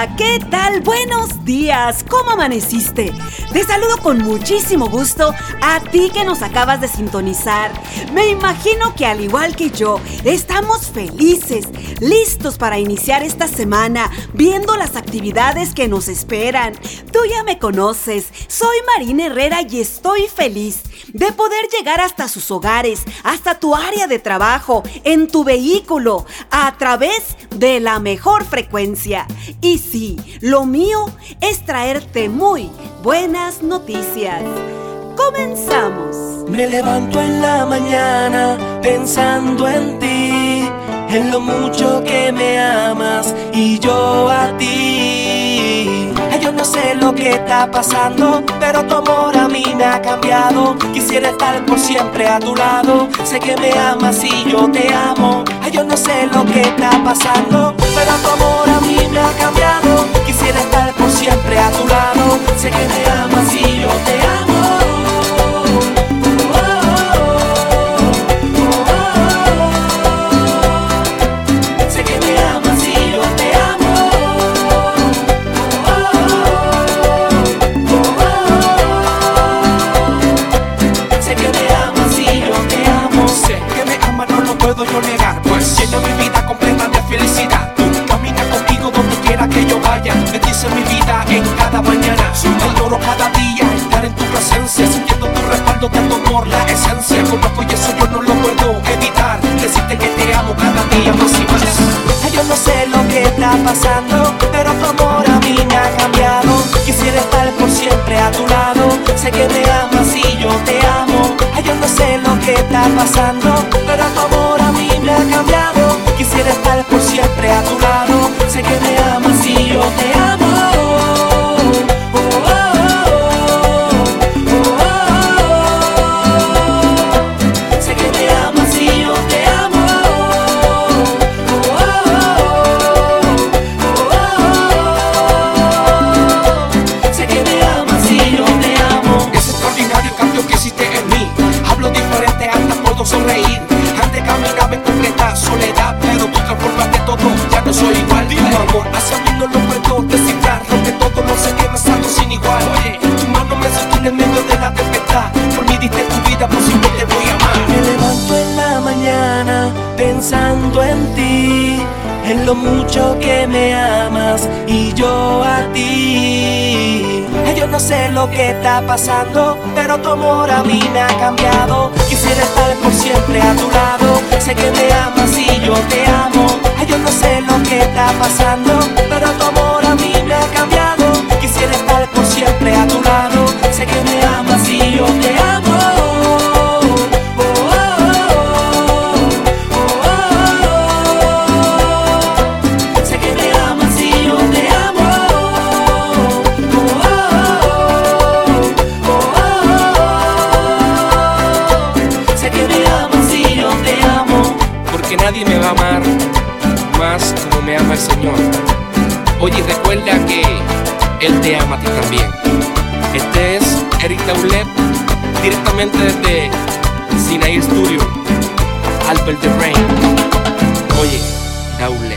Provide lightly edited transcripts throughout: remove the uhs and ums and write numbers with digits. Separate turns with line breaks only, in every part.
Hola, ¿qué tal? Buenos días, ¿cómo amaneciste? Te saludo con muchísimo gusto a ti que nos acabas de sintonizar. Me imagino que al igual que yo, estamos felices, listos para iniciar esta semana, viendo las actividades que nos esperan. Tú ya me conoces, soy Marina Herrera y estoy feliz de poder llegar hasta sus hogares, hasta tu área de trabajo, en tu vehículo, a través de la mejor frecuencia. Y sí, lo mío es traerte muy buenas noticias. ¡Comenzamos!
Me levanto en la mañana pensando en ti, en lo mucho que me amas y yo a ti. Yo no sé lo que está pasando, pero tu amor a mí me ha cambiado. Quisiera estar por siempre a tu lado. Sé que me amas y yo te amo. Yo no sé lo que está pasando, pero tu amor a mí me ha cambiado. Quisiera estar por siempre a tu lado. Sé que me amas y yo te amo.
Puedo yo negar, pues lleno mi vida completa de felicidad. Tú caminas conmigo donde quiera que yo vaya. Bendice mi vida en cada mañana. Adoro cada día estar en tu presencia, sintiendo tu respaldo, dando amor la esencia. Conozco y eso yo no lo puedo evitar. Decirte que te amo cada día más y más.
Yo no sé lo que está pasando, pero tu amor a mí me ha cambiado. Quisiera estar por siempre a tu lado. Sé que me amas y yo te amo. Yo no sé lo que está pasando, pero tu amor a mí me ha cambiado. Quisiera estar por siempre a tu lado. Sé que me amas y yo te amo. Sé que me amas y yo te amo. Sé que me amas y yo te amo.
Ese extraordinario cambio que hiciste en mí. Hablo diferente, hasta puedo sonreír. Antes caminaba en completa soledad, pero tú transformaste todo, ya no soy igual. Tu amor hacia mí no lo puedo descifrar, rompe todo, no sé qué me salgo sin igual. Oye, tu mano me sostiene en medio de la tempestad. Por mí diste tu vida, por siempre te voy a amar.
Me levanto en la mañana pensando en ti, en lo mucho que me amas y yo a ti. Yo no sé lo que está pasando, pero tu amor a mí me ha cambiado. Quisiera estar por siempre a tu lado. Sé que me amas y yo te amo. Yo no sé lo que está pasando, pero tu amor a mí me ha cambiado. Quisiera estar por siempre a tu lado. Sé que me amas y yo te amo.
Nadie me va a amar más como me ama el Señor. Oye, recuerda que Él te ama a ti también. Este es Eric Daulet, directamente desde Sinaí Studio, Albert de Rain. Oye, Daulet.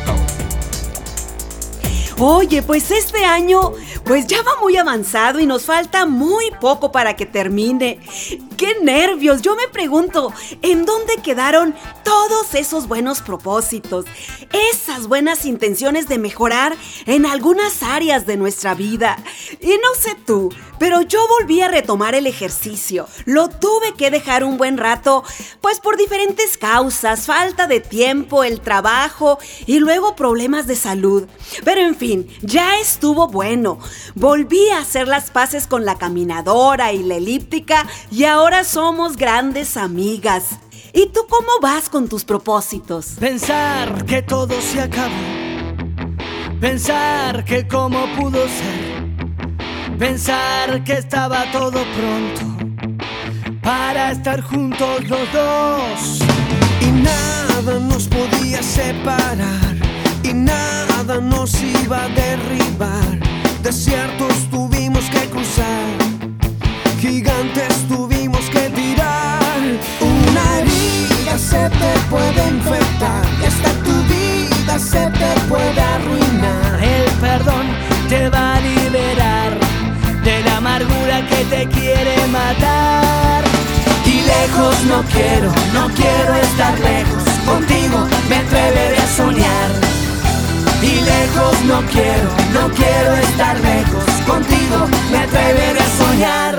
Oye, pues este año pues ya va muy avanzado y nos falta muy poco para que termine. ¡Qué nervios! Yo me pregunto, ¿en dónde quedaron todos esos buenos propósitos? Esas buenas intenciones de mejorar en algunas áreas de nuestra vida. Y no sé tú, pero yo volví a retomar el ejercicio. Lo tuve que dejar un buen rato, pues por diferentes causas, falta de tiempo, el trabajo y luego problemas de salud. Pero en fin, ya estuvo bueno. Volví a hacer las paces con la caminadora y la elíptica y ahora somos grandes amigas. ¿Y tú cómo vas con tus propósitos?
Pensar que todo se acabó, pensar que cómo pudo ser, pensar que estaba todo pronto para estar juntos los dos. Y nada nos podía separar, y nada nos iba a derribar. Desiertos tuvimos que cruzar, gigantes tuvimos que tirar. Una herida se te puede infectar, y hasta tu vida se te puede arruinar. El
no quiero estar lejos. Contigo me atreveré a soñar. Y lejos no quiero estar lejos. Contigo me atreveré a soñar.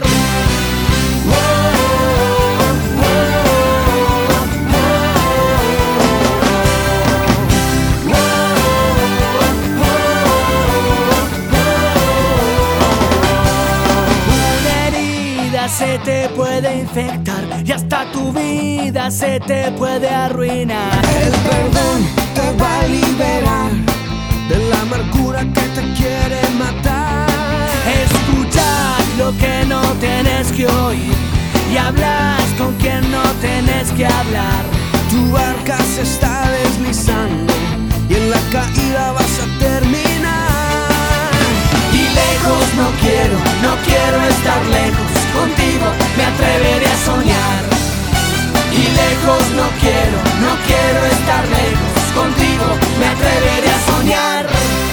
Se te puede infectar y hasta tu vida se te puede arruinar.
El perdón te va a liberar de la amargura que te quiere matar.
Escuchas lo que no tienes que oír y hablas con quien no tienes que hablar.
Tu barca se está deslizando y en la caída vas a terminar. Y lejos no quiero estar lejos. Contigo me atreveré a soñar. Y lejos no quiero estar lejos. Contigo me atreveré a soñar.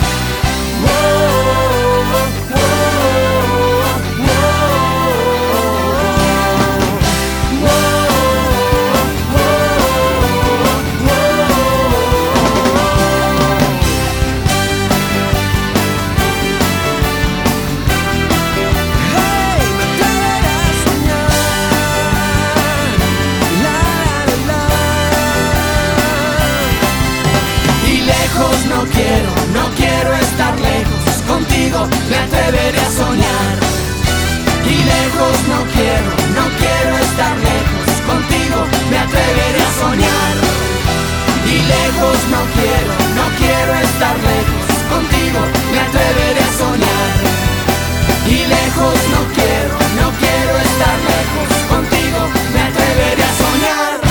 No quiero estar lejos. Contigo me atreveré a soñar. Y lejos no quiero estar lejos. Contigo me atreveré a soñar. Y lejos no quiero estar lejos. Contigo me atreveré a soñar. Y lejos no quiero estar lejos. Contigo me atreveré a soñar.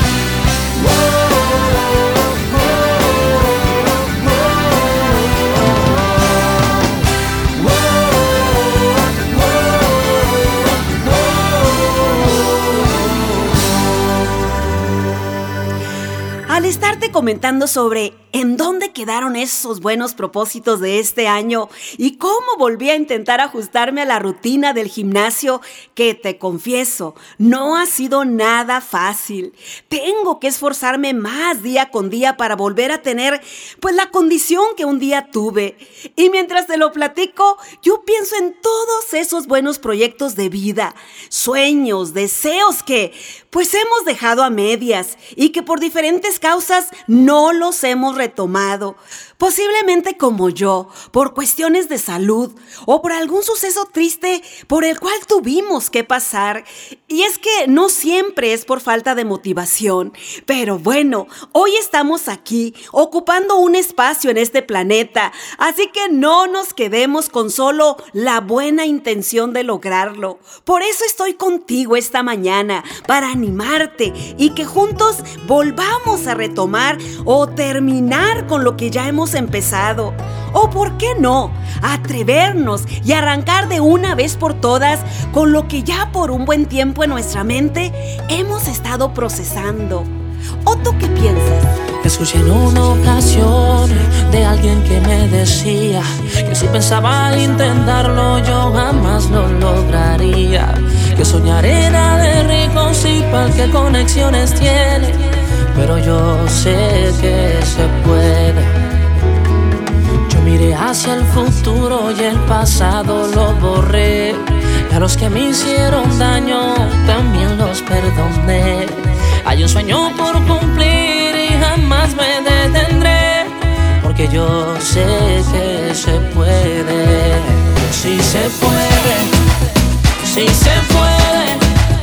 Al estarte comentando sobre en dónde quedaron esos buenos propósitos de este año y cómo volví a intentar ajustarme a la rutina del gimnasio, que te confieso, no ha sido nada fácil. Tengo que esforzarme más día con día para volver a tener pues la condición que un día tuve. Y mientras te lo platico, yo pienso en todos esos buenos proyectos de vida, sueños, deseos que pues hemos dejado a medias y que por diferentes causas no los hemos retomado. Posiblemente como yo, por cuestiones de salud o por algún suceso triste por el cual tuvimos que pasar. Y es que no siempre es por falta de motivación. Pero bueno, hoy estamos aquí, ocupando un espacio en este planeta. Así que no nos quedemos con solo la buena intención de lograrlo. Por eso estoy contigo esta mañana, para animarte y que juntos volvamos a retomar o terminar con lo que ya hemos empezado. O por qué no, atrevernos y arrancar de una vez por todas con lo que ya por un buen tiempo en nuestra mente hemos estado procesando. ¿O tú qué piensas?
Escuché en una ocasión de alguien que me decía que si pensaba intentarlo yo jamás lo lograría, que soñar era de ricos y pa'l que conexiones tiene, pero yo sé que se puede. Yo miré hacia el futuro y el pasado lo borré, y a los que me hicieron daño también los perdoné. Hay un sueño por cumplir y jamás me detendré, porque yo sé que se puede. Sí se puede, sí se puede.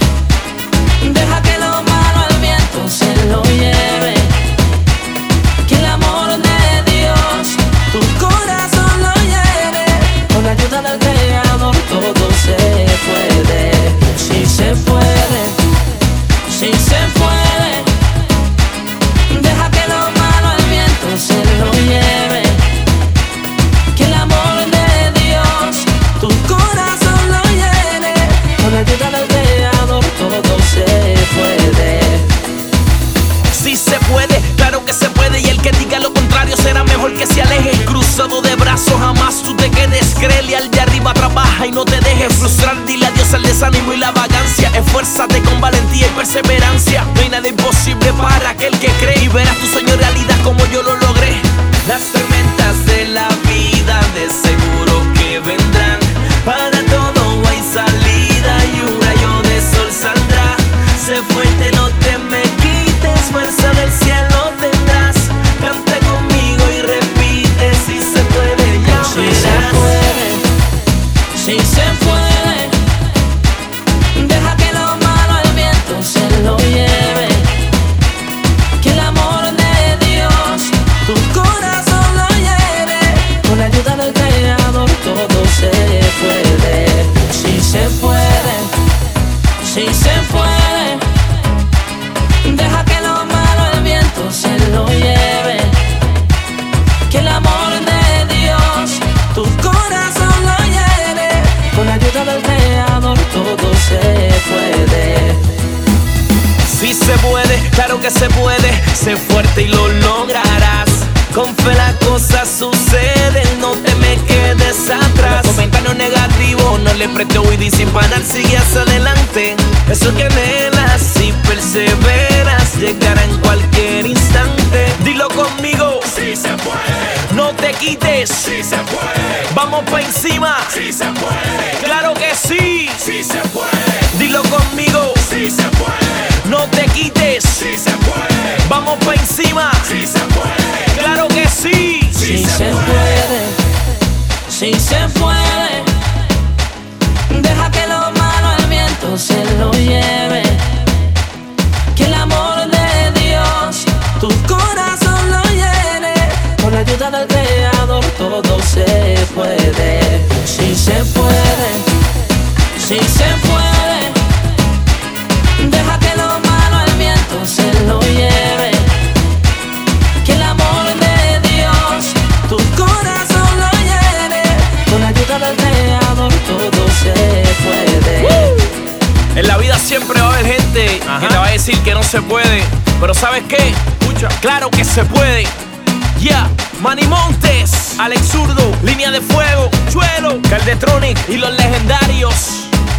Deja que lo malo al viento se lo lleve, que el amor de Dios tu corazón lo lleve. Con la ayuda del Creador todo se puede. Sí se puede, sí se puede. Deja que lo malo al viento se lo lleve, que el amor de Dios tu corazón lo llene. Con la ayuda del Creador todo se puede.
Sí se puede, claro que se puede. Y el que diga lo contrario será mejor que se aleje. Cruzado de brazos, jamás tú te quedes. Créele al de arriba, trabaja y no te dejes frustrar. Dile adiós al desánimo y la vagancia. distancia. Esfuérzate con valentía y perseverancia. No hay nada imposible para aquel que cree. Y verás tu sueño realidad como yo lo logré. Las tormentas de la vida de seguro que vendrán. Para todo hay salida y un rayo de sol saldrá. Sé fuerte, no te me quites, fuerza del cielo tendrás. Canta conmigo y repite, si se puede, ya
Si
verás.
se puede, si se puede. Deja que lo malo el viento se lo lleve. Que el amor de Dios tu corazón lo lleve. Con la ayuda del Creador todo se puede. Si se puede, si se puede. Deja que lo malo el viento se lo lleve. Que el amor de Dios tu corazón lo lleve. Con la ayuda del Creador todo se puede.
Si se puede, claro que se puede. Sé fuerte y lo lograrás. Con fe las cosas suceden, no te me quedes atrás. Los comentarios negativos no le prestes oído y sin parar sigue hacia adelante. Eso que anhelas y perseveras llegará en cualquier instante. Dilo conmigo,
Si se puede,
no te quites.
si se puede,
Vamos pa' encima,
si se puede,
claro que sí.
si se puede,
Dilo conmigo,
si se puede,
no te quites.
si se puede,
Vamos pa' encima,
si se puede,
claro que sí.
Si se puede, si se puede. Deja que lo malo el viento se lo lleve. Que el amor de Dios tu corazón lo llene. Con la ayuda del Creador todo se puede. Si se puede, si se puede. Deja que lo malo el viento se lo lleve. Que el amor de Dios tu corazón lo llene. Con la ayuda del Creador todo se puede.
En la vida siempre va a haber gente que te va a decir que no se puede. Pero ¿sabes qué? Escucha, claro que se puede. Yeah, Manny Montes, Alex Zurdo, Línea de Fuego, Chuelo, Caldetronic y los legendarios.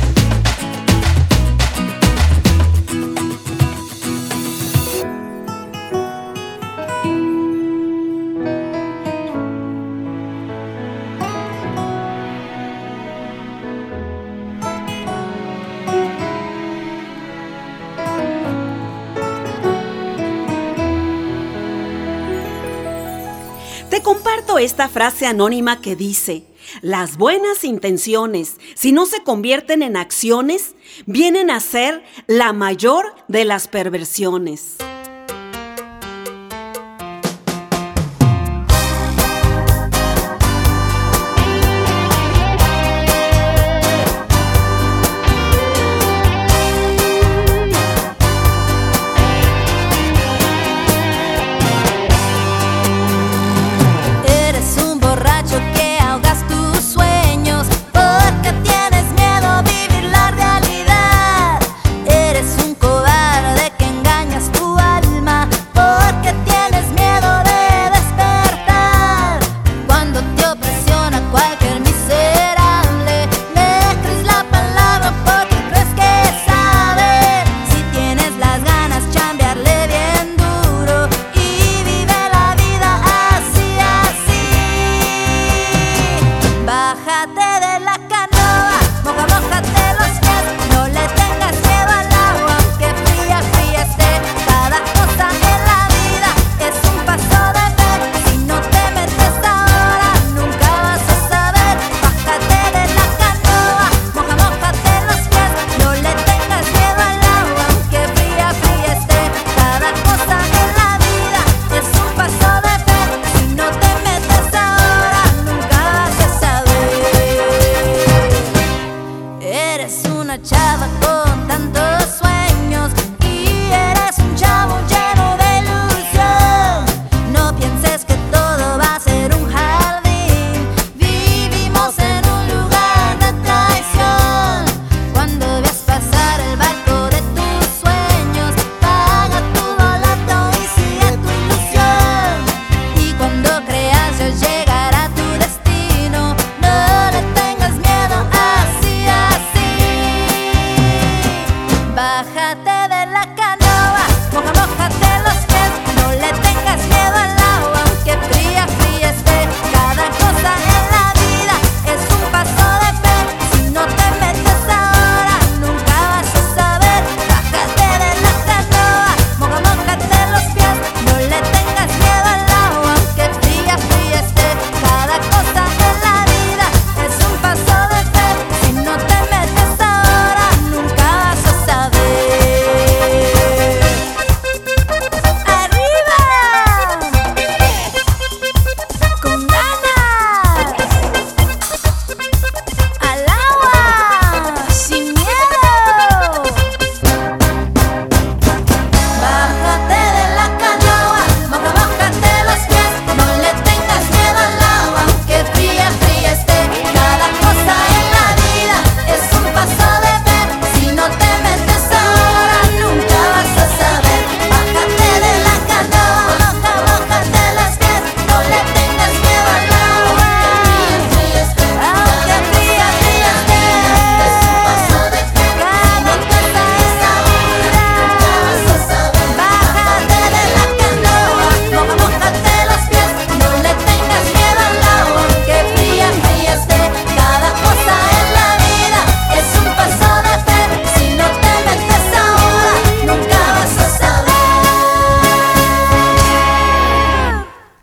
Te comparto esta frase anónima que dice: las buenas intenciones, si no se convierten en acciones, vienen a ser la mayor de las perversiones.
Eres un borracho que ahogas tus sueños porque tienes miedo a vivir la realidad. Eres un cobarde que engañas tu alma.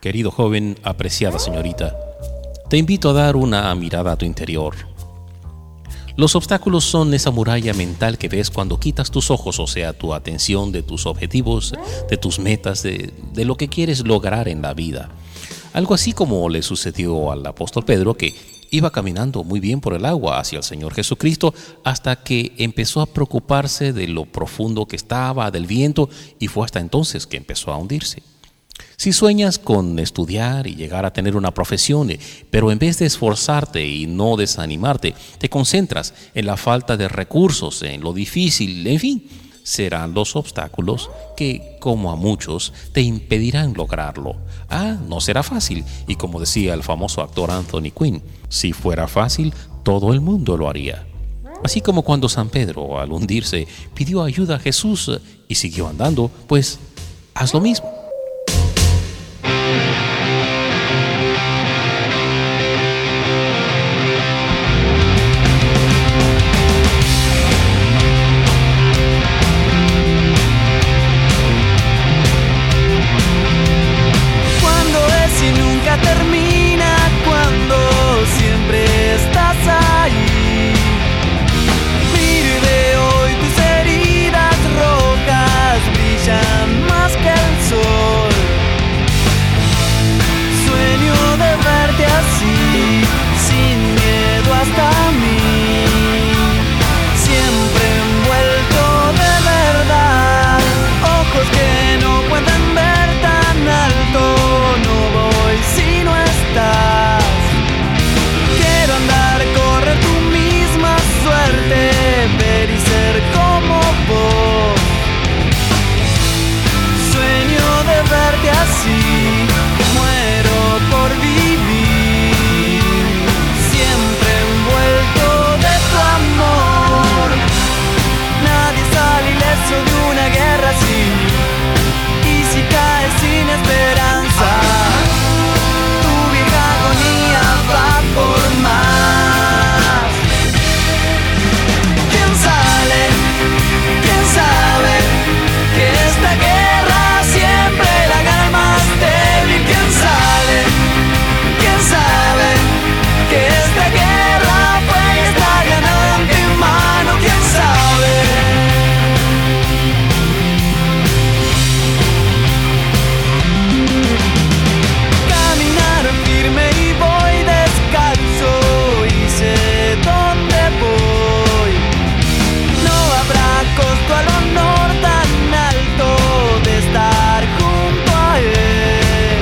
Querido joven, apreciada señorita, te invito a dar una mirada a tu interior. Los obstáculos son esa muralla mental que ves cuando quitas tus ojos, o sea, tu atención de tus objetivos, de tus metas, de lo que quieres lograr en la vida. Algo así como le sucedió al apóstol Pedro, que iba caminando muy bien por el agua hacia el Señor Jesucristo hasta que empezó a preocuparse de lo profundo que estaba, del viento, y fue hasta entonces que empezó a hundirse. Si sueñas con estudiar y llegar a tener una profesión, pero en vez de esforzarte y no desanimarte, te concentras en la falta de recursos, en lo difícil, en fin, serán los obstáculos que, como a muchos, te impedirán lograrlo. No será fácil, y como decía el famoso actor Anthony Quinn, si fuera fácil, todo el mundo lo haría. Así como cuando San Pedro, al hundirse, pidió ayuda a Jesús y siguió andando, pues haz lo mismo.
Termina cuando siempre estás ahí. Mire hoy tus heridas rojas brillan más que el sol. Sueño de verte así, sin miedo hasta mí, siempre envuelto de verdad, ojos que no pueden ver tan alto. Si no estás, quiero andar, correr tu misma suerte, ver y ser como vos. Sueño de verte así, muero por vivir, siempre envuelto de tu amor. Nadie sale ileso de una guerra así, y si caes sin esperanza, va por más. ¿Quién sale? ¿Quién sabe que esta guerra siempre la gana el más débil? ¿Quién sale? ¿Quién sabe que esta guerra fue y está ganada de antemano? ¿Quién sabe? Caminaron firme y voy descalzo y sé dónde voy. No habrá costo al honor tan alto de estar junto a él.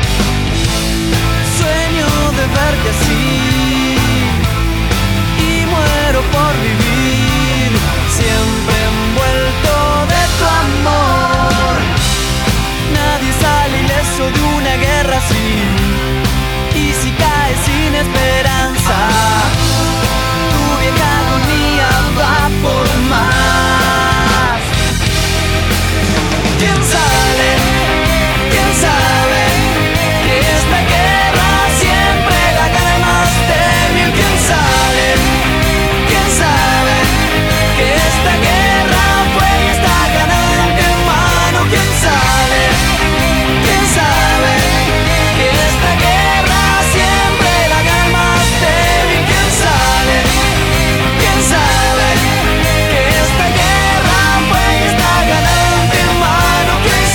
Sueño de verte así y muero por vivir, siempre envuelto de tu amor. Nadie sale ileso de una guerra así, y si caes sin esperanza, tu vieja agonía va por más. ¿Quién sale? ¿Quién sabe que esta guerra siempre la gana el más débil? ¿Quién sale? ¿Quién sabe que esta guerra fue y está ganada de antemano? ¿Quién sale? ¿Quién sabe que esta guerra siempre la gana el más débil? ¿Quién sale? ¿Quién sabe que esta guerra fue y está ganada de antemano? ¿Quién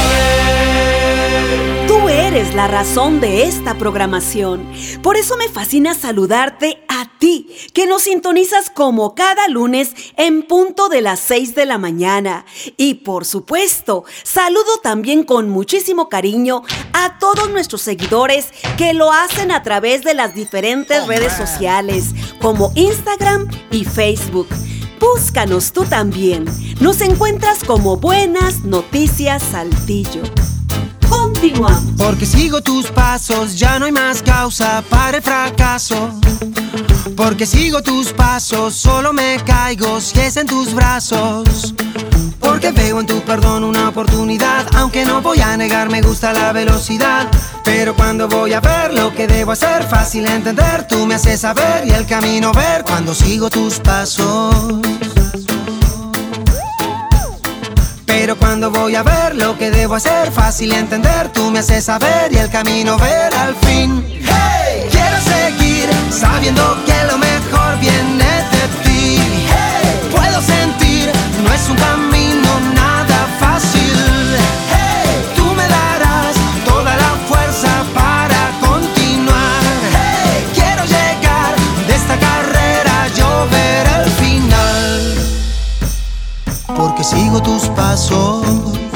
sabe?
Tú eres la razón de esta programación. Por eso me fascina saludarte a ti, que nos sintonizas como cada lunes en punto de las 6 de la mañana. Y por supuesto, saludo también con muchísimo cariño a todos nuestros seguidores que lo hacen a través de las diferentes redes sociales, como Instagram y Facebook. Búscanos tú también. Nos encuentras como Buenas Noticias Saltillo. Continuamos.
Porque sigo tus pasos, ya no hay más causa para el fracaso. Porque sigo tus pasos, solo me caigo si es en tus brazos. Porque veo en tu perdón una oportunidad, aunque no voy a negar, me gusta la velocidad. Pero cuando voy a ver lo que debo hacer, fácil entender, tú me haces saber y el camino ver cuando sigo tus pasos. Pero cuando voy a ver lo que debo hacer, fácil entender, tú me haces saber y el camino ver al fin. Hey, quiero seguir sabiendo que lo mejor viene de ti. Hey, puedo sentir, no es un camino nada fácil. Hey, tú me darás toda la fuerza para continuar. Hey, quiero llegar de esta carrera, yo ver el final. Porque sigo tus pasos,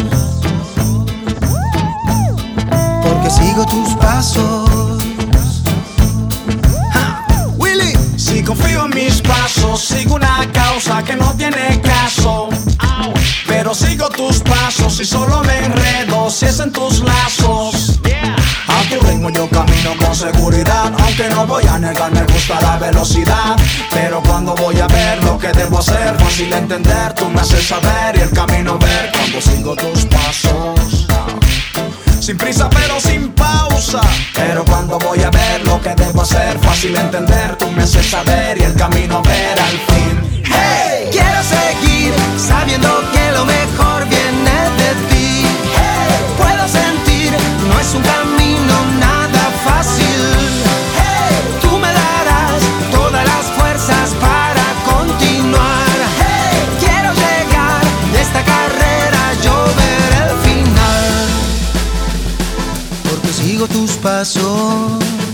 porque sigo tus pasos.
Willy, si confío en mis pasos, sigo una causa que no tiene caso. Pero sigo tus pasos y solo me enredo si es en tus lazos. A tu ritmo yo camino con seguridad, aunque no voy a negar, me gusta la velocidad. Pero cuando voy a ver lo que debo hacer, fácil entender, tú me haces saber y el camino ver. Cuando sigo tus pasos, sin prisa pero sin pausa. Pero cuando voy a ver lo que debo hacer, fácil entender, tú me haces saber y el camino ver al fin.
Hey, quiero seguir sabiendo que lo mejor viene de ti. Hey, puedo sentir, no es un camino nada fácil. Hey, tú me darás todas las fuerzas para continuar. Hey, quiero llegar de esta carrera, yo ver el final. Porque sigo tus pasos,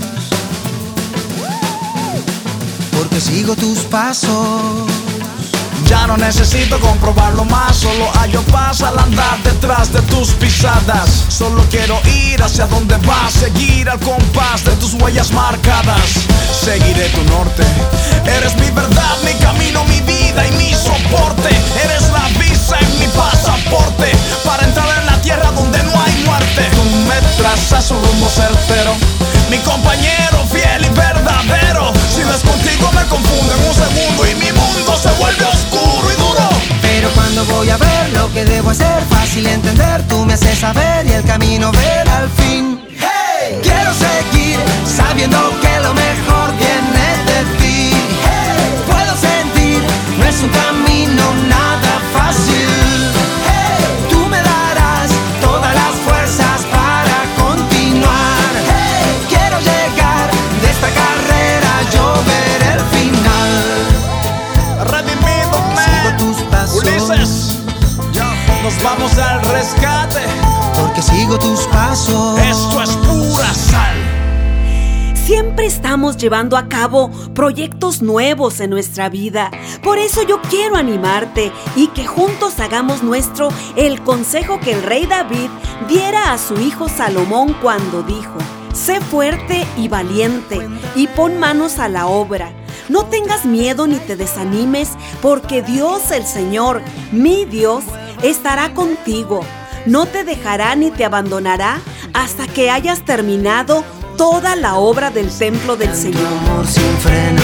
porque sigo tus pasos.
Ya no necesito comprobarlo más, solo hallo paz al andar detrás de tus pisadas. Solo quiero ir hacia donde vas, seguir al compás de tus huellas marcadas. Seguiré tu norte, eres mi verdad, mi camino, mi vida y mi soporte. Eres la visa en mi pasaporte, para entrar en la tierra donde no hay muerte. Tú me trazas un rumbo certero, mi compañero fiel y verdadero. Si no es contigo me confundo en un segundo y mi mundo se vuelve oscuro y duro.
Pero cuando voy a ver lo que debo hacer, fácil entender, tú me haces saber y el camino ver al fin. Hey, quiero seguir sabiendo que lo mejor viene de ti. Hey, puedo sentir, no es un camino nada fácil. Hey, tú me darás todas las fuerzas para continuar. Hey, quiero llegar de esta carrera, yo ver el final.
Redimido, man.
Tus pasos,
Ulises, nos vamos al rescate.
porque sigo tus pasos.
Esto es pura sal.
Siempre estamos llevando a cabo proyectos nuevos en nuestra vida. Por eso yo quiero animarte y que juntos hagamos nuestro el consejo que el rey David diera a su hijo Salomón cuando dijo: sé fuerte y valiente y pon manos a la obra. No tengas miedo ni te desanimes, porque Dios el Señor, mi Dios, estará contigo. No te dejará ni te abandonará hasta que hayas terminado toda la obra del templo del Señor.
Amor sin freno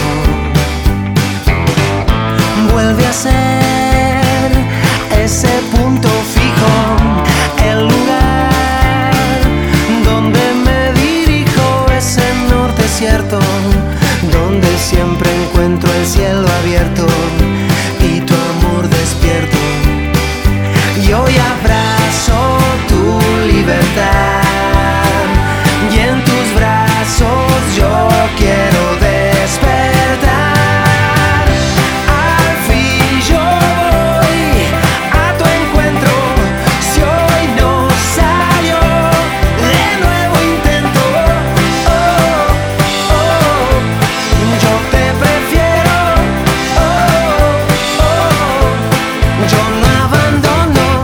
vuelve a ser ese punto fijo, el lugar donde me dirijo, ese norte cierto, donde siempre encuentro el cielo abierto y tu amor despierto. Y hoy abrazo tu libertad y en tus brazos yo quiero despertar. Al fin yo voy a tu encuentro, si hoy no salió, de nuevo intento. Oh, oh, yo te prefiero. Oh, oh, yo no abandono.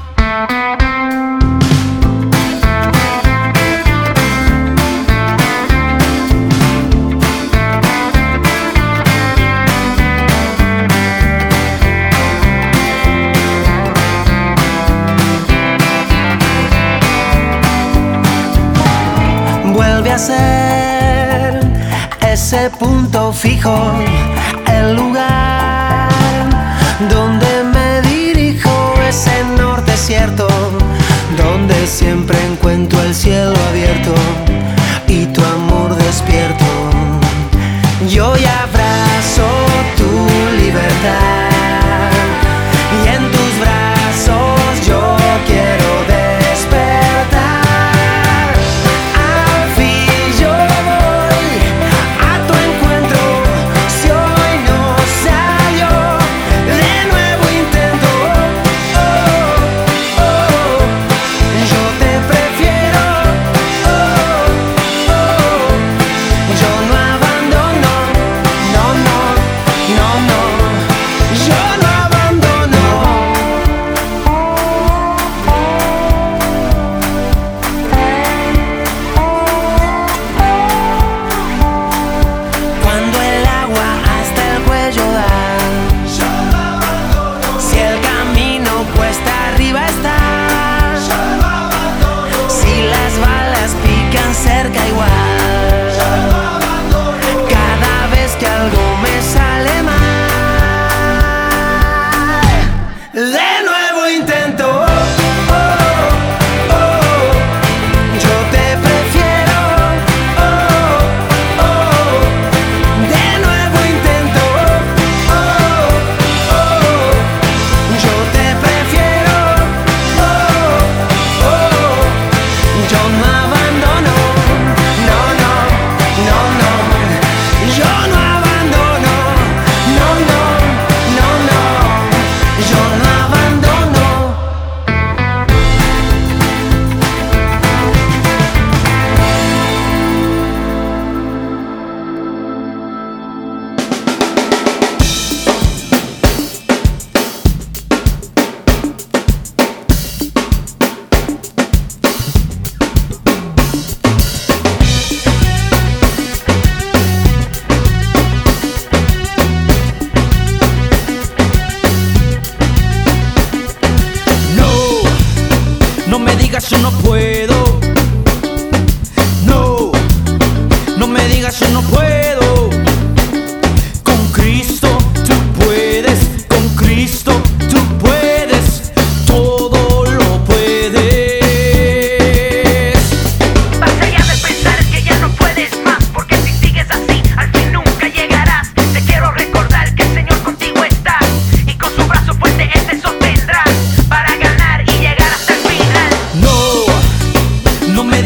Vuelve a ser ese punto fijo, el lugar donde me dirijo, ese norte cierto, donde siempre encuentro el cielo abierto y tu amor despierto. Yo ya abrazo tu libertad y en tus brazos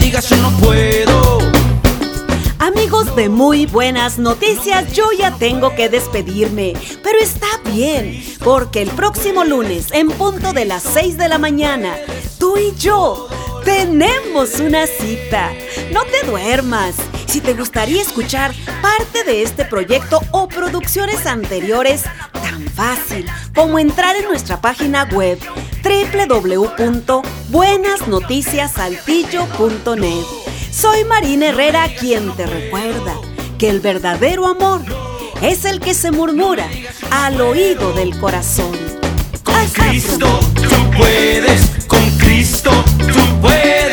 digas yo no puedo.
Amigos de Muy Buenas Noticias, yo ya tengo que despedirme, pero está bien, porque el próximo lunes, en punto de las 6 de la mañana, tú y yo tenemos una cita. No te duermas. Si te gustaría escuchar parte de este proyecto o producciones anteriores, tan fácil como entrar en nuestra página web www.buenasnoticiasaltillo.net. Soy Marina Herrera, quien te recuerda que el verdadero amor es el que se murmura al oído del corazón.
Con Cristo tú puedes, con Cristo tú puedes.